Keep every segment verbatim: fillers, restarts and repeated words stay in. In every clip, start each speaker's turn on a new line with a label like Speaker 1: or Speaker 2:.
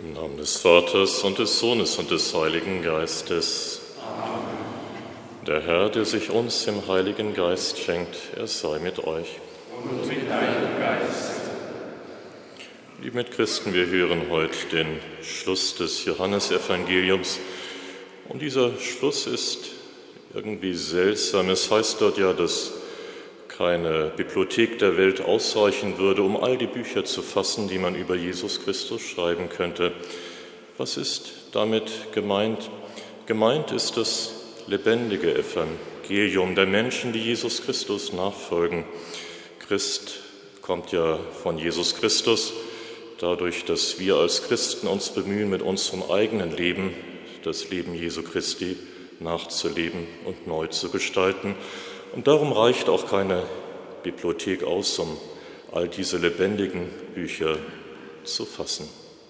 Speaker 1: Im Namen des Vaters und des Sohnes und des Heiligen Geistes.
Speaker 2: Amen.
Speaker 1: Der Herr, der sich uns im Heiligen Geist schenkt, er sei mit euch.
Speaker 2: Und mit deinem Geist.
Speaker 1: Liebe Mitchristen, wir hören heute den Schluss des Johannesevangeliums. Und dieser Schluss ist irgendwie seltsam. Es heißt dort ja, dass keine Bibliothek der Welt ausreichen würde, um all die Bücher zu fassen, die man über Jesus Christus schreiben könnte. Was ist damit gemeint? Gemeint ist das lebendige Evangelium der Menschen, die Jesus Christus nachfolgen. Christ kommt ja von Jesus Christus, dadurch, dass wir als Christen uns bemühen, mit unserem eigenen Leben das Leben Jesu Christi nachzuleben und neu zu gestalten. Und darum reicht auch keine Bibliothek aus, um all diese lebendigen Bücher zu fassen.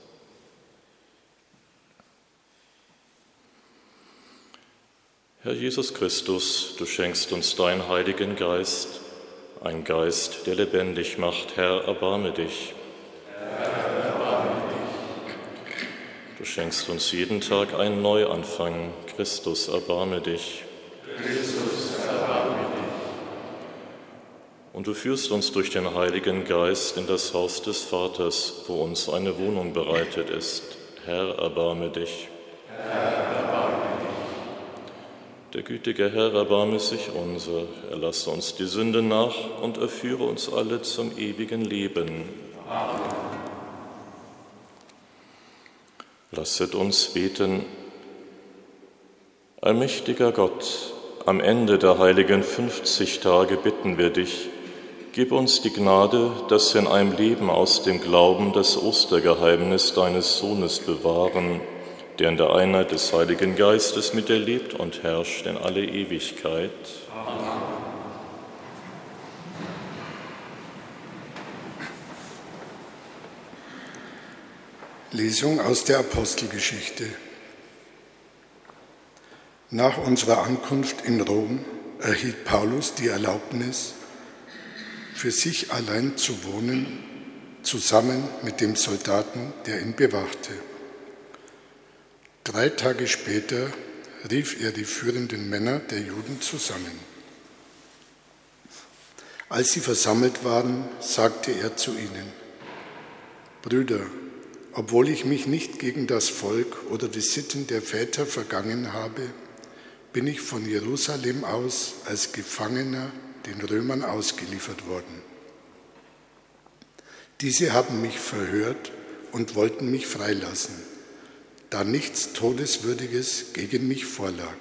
Speaker 1: Herr Jesus Christus, du schenkst uns deinen Heiligen Geist, ein Geist, der lebendig macht. Herr, erbarme dich.
Speaker 2: Herr, erbarme dich.
Speaker 1: Du schenkst uns jeden Tag einen Neuanfang. Christus, erbarme dich.
Speaker 2: Christus, erbarme dich.
Speaker 1: Und du führst uns durch den Heiligen Geist in das Haus des Vaters, wo uns eine Wohnung bereitet ist. Herr, erbarme dich.
Speaker 2: Herr, erbarme dich.
Speaker 1: Der gütige Herr, erbarme sich unser. Er lasse uns die Sünde nach und er führe uns alle zum ewigen Leben.
Speaker 2: Amen.
Speaker 1: Lasset uns beten. Allmächtiger Gott, am Ende der heiligen fünfzig Tage bitten wir dich, gib uns die Gnade, dass wir in einem Leben aus dem Glauben das Ostergeheimnis deines Sohnes bewahren, der in der Einheit des Heiligen Geistes mit dir lebt und herrscht in alle Ewigkeit.
Speaker 2: Amen.
Speaker 3: Lesung aus der Apostelgeschichte. Nach unserer Ankunft in Rom erhielt Paulus die Erlaubnis, für sich allein zu wohnen, zusammen mit dem Soldaten, der ihn bewachte. Drei Tage später rief er die führenden Männer der Juden zusammen. Als sie versammelt waren, sagte er zu ihnen: Brüder, obwohl ich mich nicht gegen das Volk oder die Sitten der Väter vergangen habe, bin ich von Jerusalem aus als Gefangener den Römern ausgeliefert worden. Diese haben mich verhört und wollten mich freilassen, da nichts Todeswürdiges gegen mich vorlag.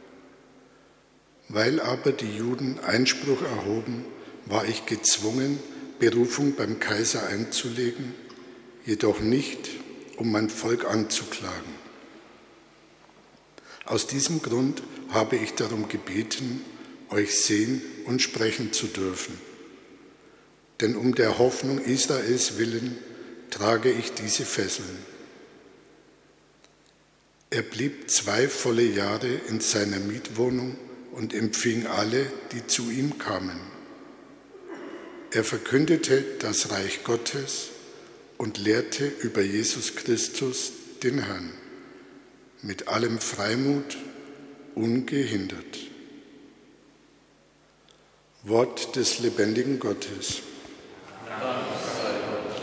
Speaker 3: Weil aber die Juden Einspruch erhoben, war ich gezwungen, Berufung beim Kaiser einzulegen, jedoch nicht, um mein Volk anzuklagen. Aus diesem Grund habe ich darum gebeten, euch sehen und sprechen zu dürfen. Denn um der Hoffnung Israels willen trage ich diese Fesseln. Er blieb zwei volle Jahre in seiner Mietwohnung und empfing alle, die zu ihm kamen. Er verkündete das Reich Gottes und lehrte über Jesus Christus, den Herrn, mit allem Freimut, ungehindert. Wort des lebendigen Gottes.
Speaker 2: Dank sei Gott.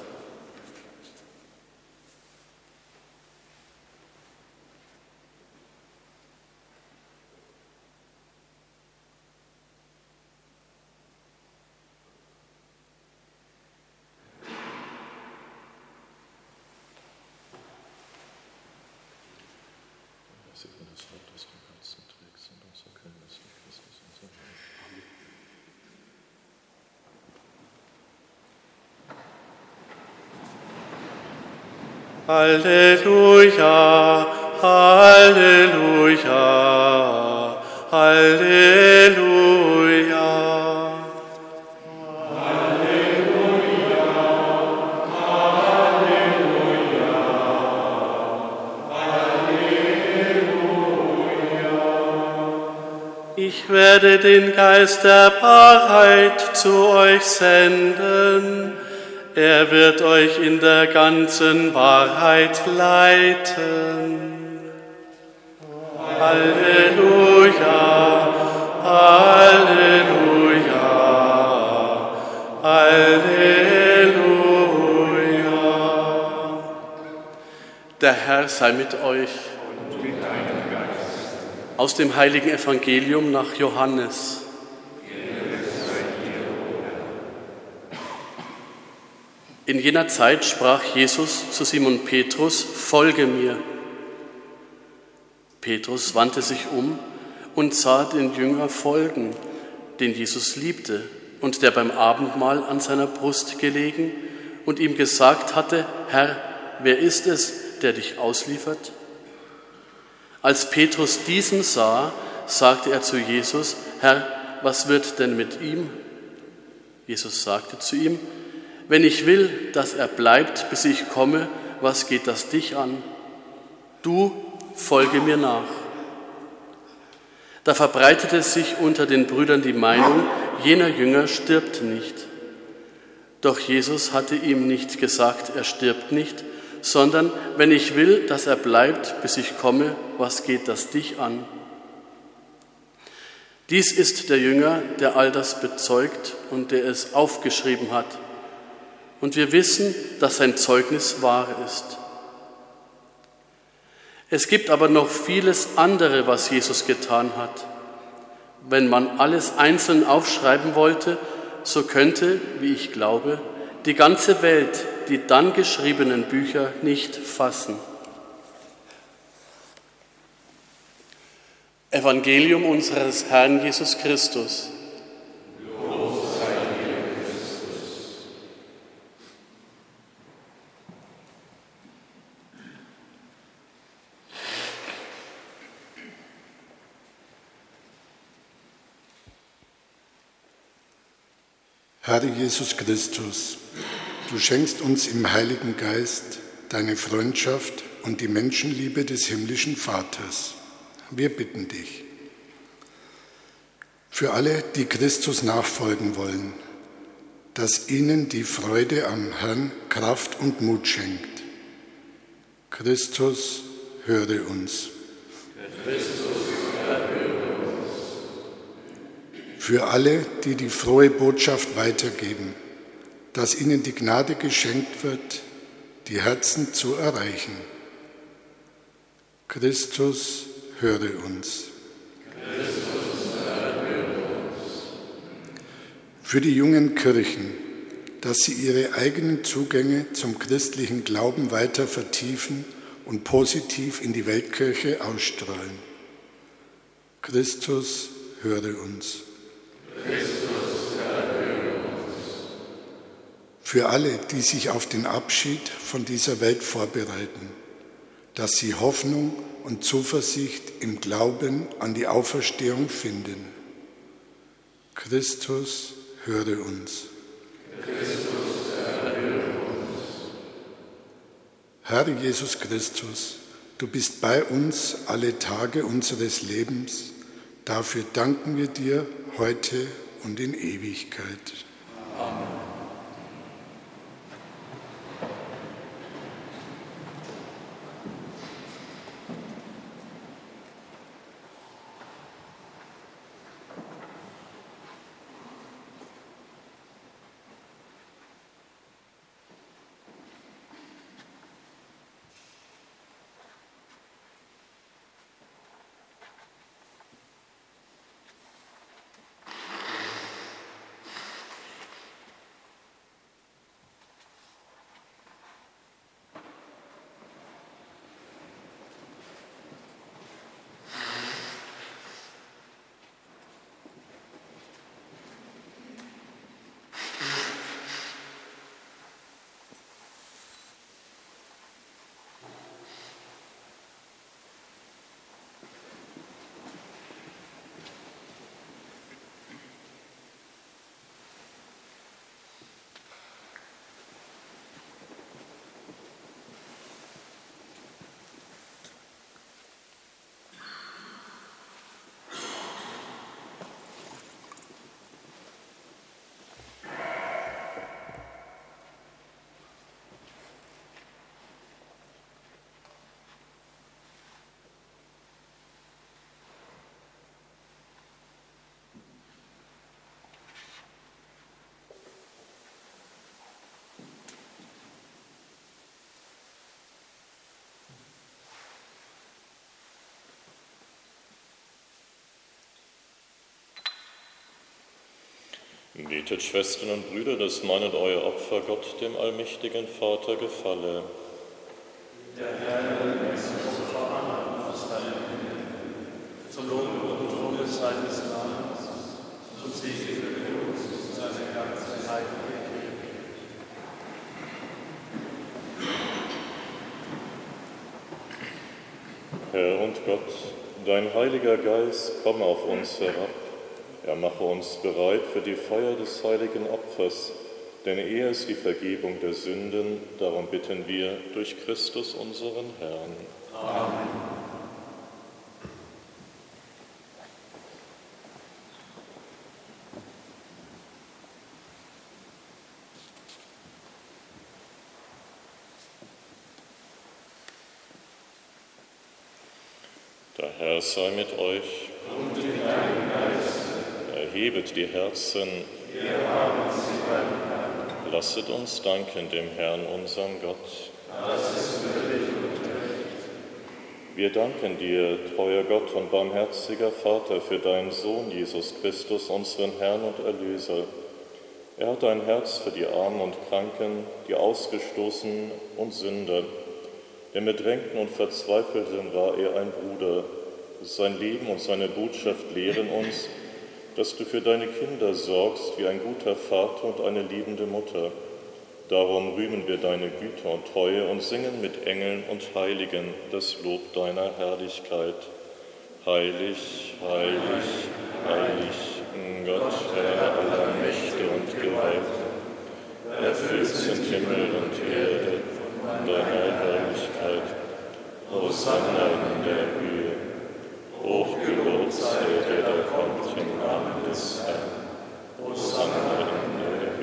Speaker 4: Halleluja, Halleluja, Halleluja.
Speaker 2: Halleluja, Halleluja, Halleluja.
Speaker 4: Ich werde den Geist der Wahrheit zu euch senden. Er wird euch in der ganzen Wahrheit leiten. Halleluja, Halleluja, Halleluja. Der Herr sei mit euch. Aus dem heiligen Evangelium nach Johannes. In jener Zeit sprach Jesus zu Simon Petrus: Folge mir. Petrus wandte sich um und sah den Jünger folgen, den Jesus liebte und der beim Abendmahl an seiner Brust gelegen und ihm gesagt hatte: Herr, wer ist es, der dich ausliefert? Als Petrus diesen sah, sagte er zu Jesus: Herr, was wird denn mit ihm? Jesus sagte zu ihm: Wenn ich will, dass er bleibt, bis ich komme, was geht das dich an? Du folge mir nach. Da verbreitete sich unter den Brüdern die Meinung, jener Jünger stirbt nicht. Doch Jesus hatte ihm nicht gesagt, er stirbt nicht, sondern wenn ich will, dass er bleibt, bis ich komme, was geht das dich an? Dies ist der Jünger, der all das bezeugt und der es aufgeschrieben hat. Und wir wissen, dass sein Zeugnis wahr ist. Es gibt aber noch vieles andere, was Jesus getan hat. Wenn man alles einzeln aufschreiben wollte, so könnte, wie ich glaube, die ganze Welt die dann geschriebenen Bücher nicht fassen. Evangelium unseres Herrn Jesus Christus.
Speaker 3: Herr Jesus Christus, du schenkst uns im Heiligen Geist deine Freundschaft und die Menschenliebe des himmlischen Vaters. Wir bitten dich. Für alle, die Christus nachfolgen wollen, dass ihnen die Freude am Herrn Kraft und Mut schenkt. Christus, höre uns.
Speaker 2: Christus, erhöre uns.
Speaker 3: Für alle, die die frohe Botschaft weitergeben, dass ihnen die Gnade geschenkt wird, die Herzen zu erreichen. Christus, höre uns.
Speaker 2: Christus, erhöre uns.
Speaker 3: Für die jungen Kirchen, dass sie ihre eigenen Zugänge zum christlichen Glauben weiter vertiefen und positiv in die Weltkirche ausstrahlen. Christus, höre uns.
Speaker 2: Christus, erhöre uns.
Speaker 3: Für alle, die sich auf den Abschied von dieser Welt vorbereiten, dass sie Hoffnung und Zuversicht im Glauben an die Auferstehung finden. Christus, höre uns.
Speaker 2: Christus, erhöre uns.
Speaker 3: Herr Jesus Christus, du bist bei uns alle Tage unseres Lebens. Dafür danken wir dir heute und in Ewigkeit.
Speaker 2: Amen.
Speaker 1: Betet, Schwestern und Brüder, dass mein und euer Opfer Gott, dem allmächtigen Vater, gefalle.
Speaker 2: Der Herr nimmt uns voran aus deinem Himmel, zum Lob und Ruhe seines Namens, zum Segen für uns und seine ganze heilige Kirche.
Speaker 1: Herr und Gott, dein Heiliger Geist, komm auf uns herab. Er mache uns bereit für die Feier des heiligen Opfers, denn er ist die Vergebung der Sünden. Darum bitten wir durch Christus unseren Herrn.
Speaker 2: Amen.
Speaker 1: Der Herr sei mit euch.
Speaker 2: Und mit deinem Geist.
Speaker 1: Erhebet die Herzen.
Speaker 2: Wir haben sie beim Herrn.
Speaker 1: Lasset uns danken dem Herrn, unserem Gott.
Speaker 2: Das ist würdig und gerecht.
Speaker 1: Wir danken dir, treuer Gott und barmherziger Vater, für deinen Sohn Jesus Christus, unseren Herrn und Erlöser. Er hat ein Herz für die Armen und Kranken, die Ausgestoßenen und Sünder. Den Bedrängten und Verzweifelten war er ein Bruder. Sein Leben und seine Botschaft lehren uns, dass du für deine Kinder sorgst wie ein guter Vater und eine liebende Mutter. Darum rühmen wir deine Güte und Treue und singen mit Engeln und Heiligen das Lob deiner Herrlichkeit. Heilig, heilig, heilig, Gott, Herr aller Mächte und Gewalt. Erfüllt sind Himmel und Erde von deiner Herrlichkeit. Hosanna in der Höhe. Hochgelobt sei der, der kommt im Namen des Herrn. Hosanna in der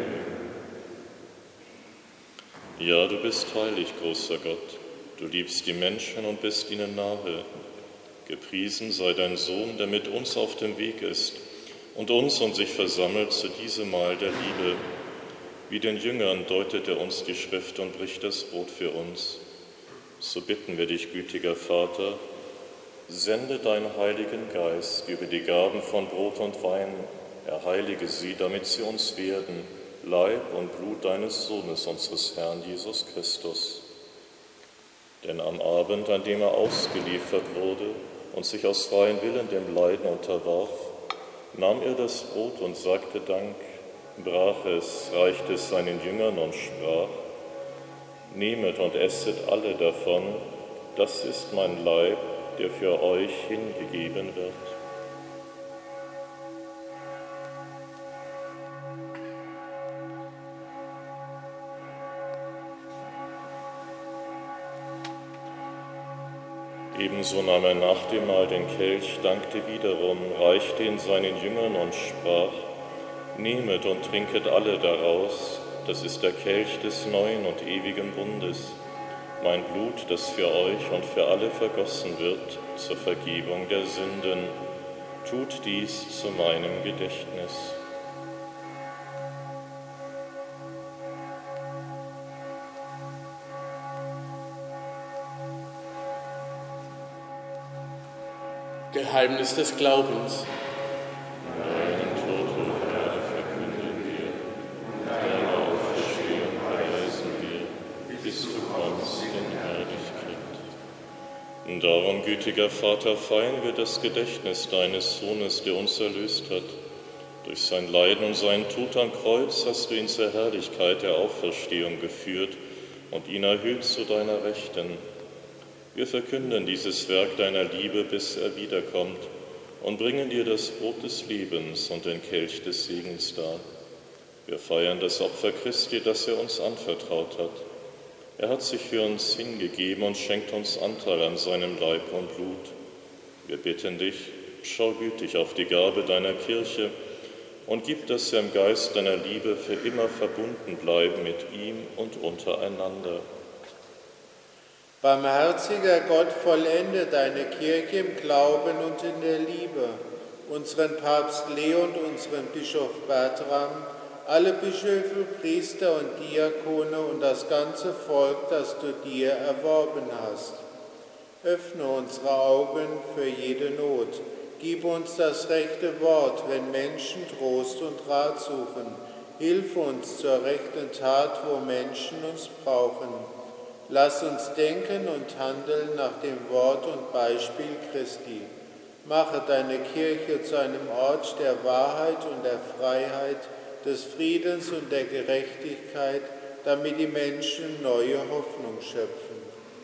Speaker 1: Höhe. Ja, du bist heilig, großer Gott. Du liebst die Menschen und bist ihnen nahe. Gepriesen sei dein Sohn, der mit uns auf dem Weg ist und uns und sich versammelt zu diesem Mahl der Liebe. Wie den Jüngern deutet er uns die Schrift und bricht das Brot für uns. So bitten wir dich, gütiger Vater, sende deinen Heiligen Geist über die Gaben von Brot und Wein, erheilige sie, damit sie uns werden, Leib und Blut deines Sohnes, unseres Herrn Jesus Christus. Denn am Abend, an dem er ausgeliefert wurde und sich aus freiem Willen dem Leiden unterwarf, nahm er das Brot und sagte Dank, brach es, reichte es seinen Jüngern und sprach: Nehmet und esset alle davon, das ist mein Leib, der für euch hingegeben wird. Ebenso nahm er nach dem Mahl den Kelch, dankte wiederum, reichte ihn seinen Jüngern und sprach: Nehmet und trinket alle daraus, das ist der Kelch des neuen und ewigen Bundes, mein Blut, das für euch und für alle vergossen wird zur Vergebung der Sünden. Tut dies zu meinem Gedächtnis.
Speaker 4: Geheimnis des Glaubens.
Speaker 1: Deinen Tod, o Herr, verkünden wir, deine Auferstehung preisen wir, bis du kommst in Herrlichkeit. Und darum, gütiger Vater, feiern wir das Gedächtnis deines Sohnes, der uns erlöst hat. Durch sein Leiden und seinen Tod am Kreuz hast du ihn zur Herrlichkeit der Auferstehung geführt und ihn erhöht zu deiner Rechten. Wir verkünden dieses Werk deiner Liebe, bis er wiederkommt, und bringen dir das Brot des Lebens und den Kelch des Segens dar. Wir feiern das Opfer Christi, das er uns anvertraut hat. Er hat sich für uns hingegeben und schenkt uns Anteil an seinem Leib und Blut. Wir bitten dich, schau gütig auf die Gabe deiner Kirche und gib, dass wir im Geist deiner Liebe für immer verbunden bleiben mit ihm und untereinander.
Speaker 5: Barmherziger Gott, vollende deine Kirche im Glauben und in der Liebe, unseren Papst Leo und unseren Bischof Bertram, alle Bischöfe, Priester und Diakone und das ganze Volk, das du dir erworben hast. Öffne unsere Augen für jede Not, Gib uns das rechte Wort, wenn Menschen Trost und Rat suchen. Hilf uns zur rechten Tat, wo Menschen uns brauchen. Lass uns denken und handeln nach dem Wort und Beispiel Christi. Mache deine Kirche zu einem Ort der Wahrheit und der Freiheit, des Friedens und der Gerechtigkeit, damit die Menschen neue Hoffnung schöpfen.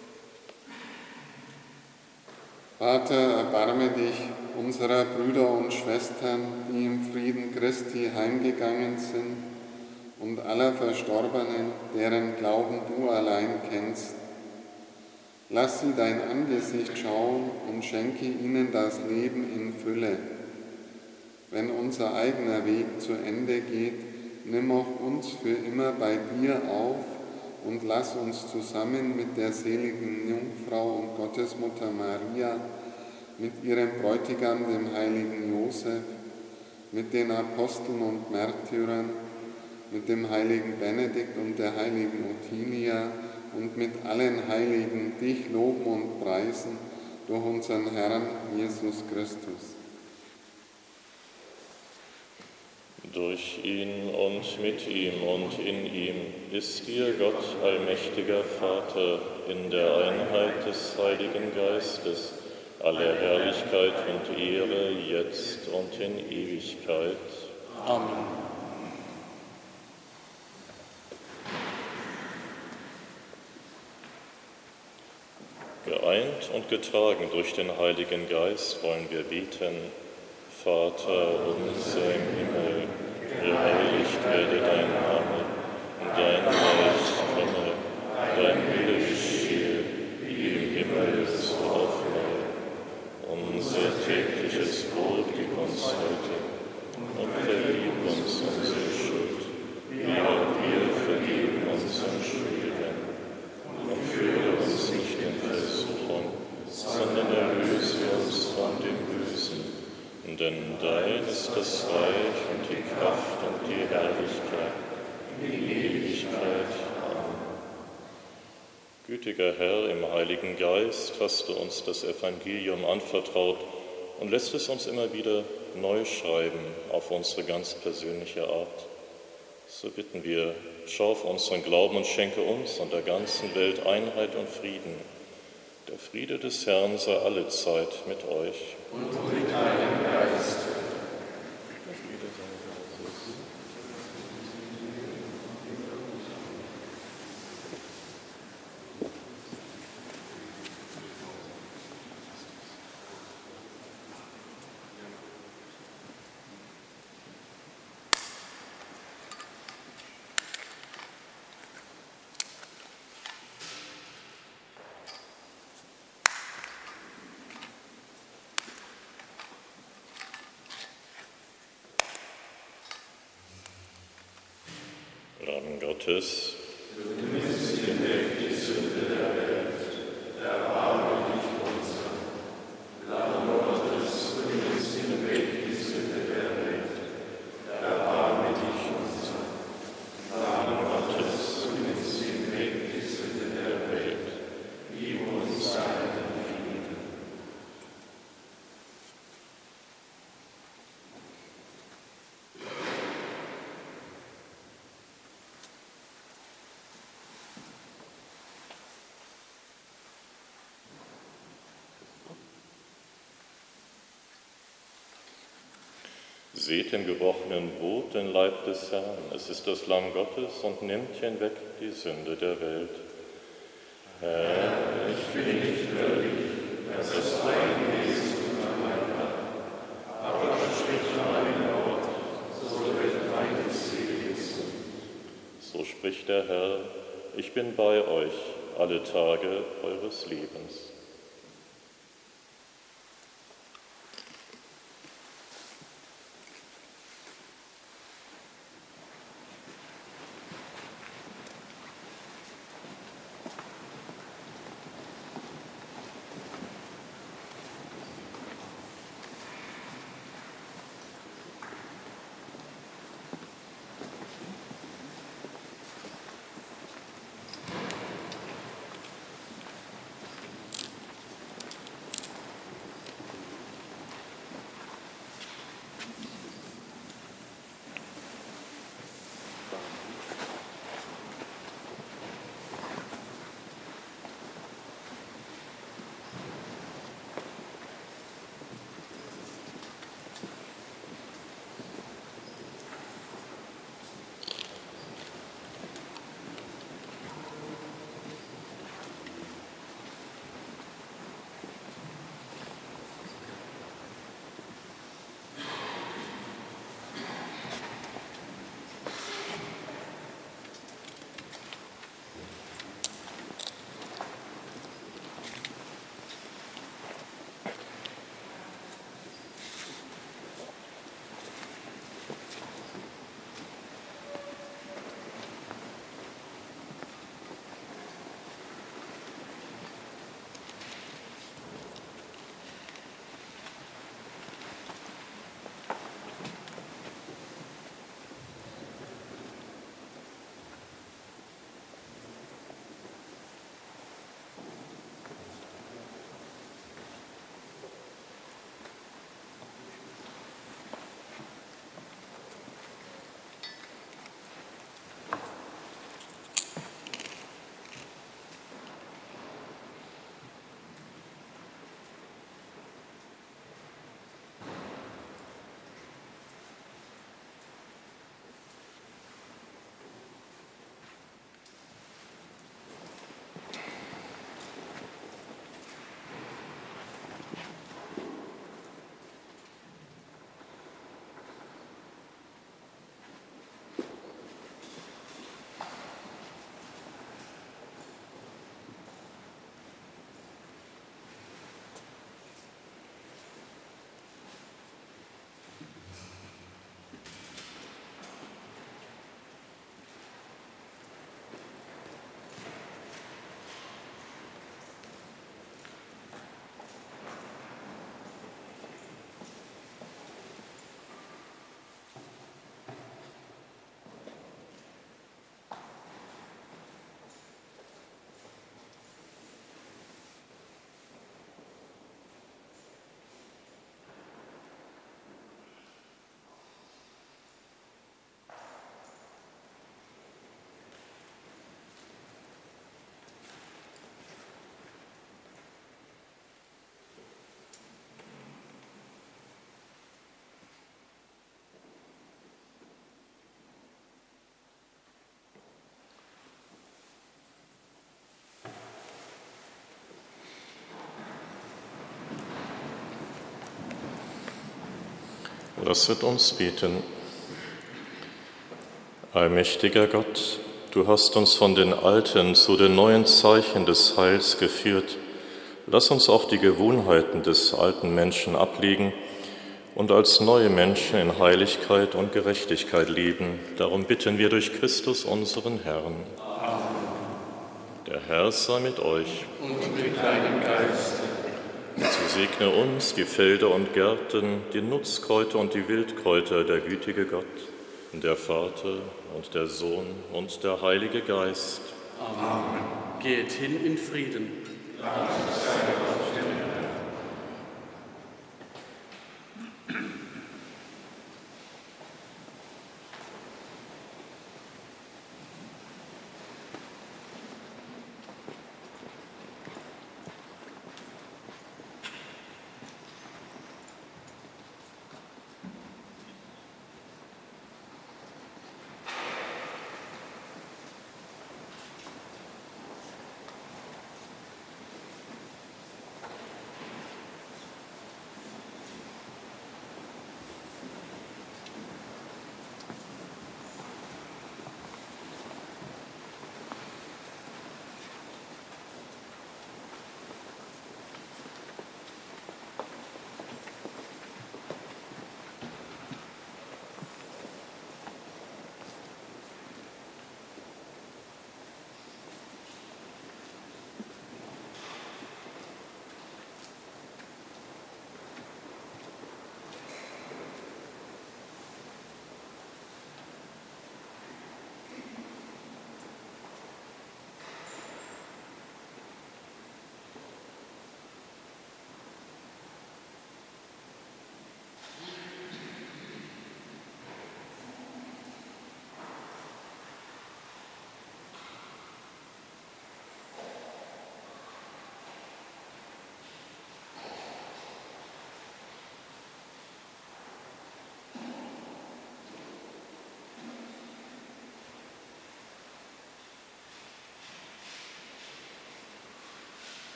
Speaker 6: Vater, erbarme dich unserer Brüder und Schwestern, die im Frieden Christi heimgegangen sind, und aller Verstorbenen, deren Glauben du allein kennst. Lass sie dein Angesicht schauen und schenke ihnen das Leben in Fülle. Wenn unser eigener Weg zu Ende geht, nimm auch uns für immer bei dir auf und lass uns zusammen mit der seligen Jungfrau und Gottesmutter Maria, mit ihrem Bräutigam, dem heiligen Josef, mit den Aposteln und Märtyrern, mit dem heiligen Benedikt und der heiligen Ottilia und mit allen Heiligen dich loben und preisen durch unseren Herrn Jesus Christus.
Speaker 1: Durch ihn und mit ihm und in ihm ist dir, Gott, allmächtiger Vater, in der Einheit des Heiligen Geistes, alle Herrlichkeit und Ehre, jetzt und in Ewigkeit.
Speaker 4: Amen.
Speaker 1: Geeint und getragen durch den Heiligen Geist wollen wir beten: Vater unser im Himmel, geheiligt werde dein Name, dein Reich komme, dein Wille geschehe, wie im Himmel so auf Erden. Unser tägliches Brot gib uns heute und vergib uns unsere Schuld, wie auch wir vergeben unseren Schuldigern. Und führe uns nicht in Versuchung, sondern erlöse uns von dem Bösen. Denn dein ist das Reich und die Kraft und die Herrlichkeit in Ewigkeit. Amen. Gütiger Herr, im Heiligen Geist hast du uns das Evangelium anvertraut und lässt es uns immer wieder neu schreiben auf unsere ganz persönliche Art. So bitten wir, schau auf unseren Glauben und schenke uns und der ganzen Welt Einheit und Frieden. Der Friede des Herrn sei alle Zeit mit euch.
Speaker 2: Und mit deinem Geist.
Speaker 1: Lamm Gottes,
Speaker 2: du nimmst hinweg die Sünde der Welt, erbarme dich unser. Lamm Gottes, du nimmst hinweg die Sünde der Welt, erbarme dich unser. Lamm Gottes, du nimmst hinweg die Sünde der Welt, gib uns deinen Frieden.
Speaker 1: Seht im gebrochenen Brot den Leib des Herrn. Es ist das Lamm Gottes und nimmt hinweg die Sünde der Welt. Herr, ich bin nicht würdig, dass das Einwesen zu meinem Leib, aber sprich mein Wort, so wird meine Seele gesund. So spricht der Herr: Ich bin bei euch alle Tage eures Lebens. Lasset uns beten. Allmächtiger Gott, du hast uns von den alten zu den neuen Zeichen des Heils geführt. Lass uns auch die Gewohnheiten des alten Menschen ablegen und als neue Menschen in Heiligkeit und Gerechtigkeit leben. Darum bitten wir durch Christus, unseren Herrn.
Speaker 2: Amen.
Speaker 1: Der Herr sei mit euch.
Speaker 2: Und mit deinem Geist.
Speaker 1: So segne uns die Felder und Gärten, die Nutzkräuter und die Wildkräuter, der gütige Gott, der Vater und der Sohn und der Heilige Geist.
Speaker 4: Amen. Geht hin in Frieden.
Speaker 2: Dank sei Gott.